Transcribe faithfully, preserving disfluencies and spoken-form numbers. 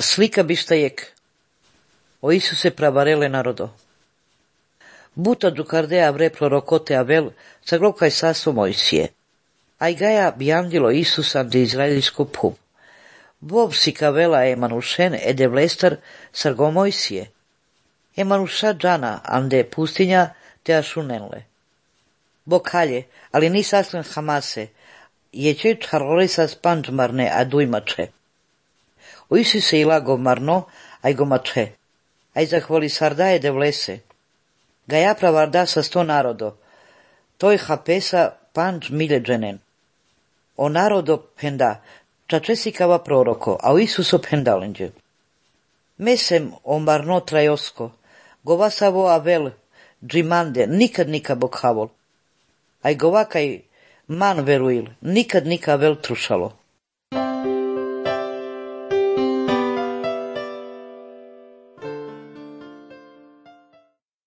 Slika bištajek. O Isuse pravarele narodo. Buta ducardea vre prorocote Avel, sa glocai saso Moisie. Ai gaia biandilo Isusam de izraelisco pub. Bob si cavela Emanušen e de vlestar sargo Moisie. Emanuša džana ande pustinja te ašunenle. Bokalje, ali ni saslen Hamase, je če čarole sa spanč marne a dujmače. O Isuse ilago marno, aj go mače. Aj zahvali sardaje de vlese. Gaja pravarda sa sto narodo. Toj hapesa panč miljeđenen. O narodo penda, čačesi kava proroko, a o Isuso pendalenđe. Mesem o marno trajosko, govasavo Avel, džimande, nikad nika bokhavol. Aj govakaj man veruil, nikad nika Avel trušalo.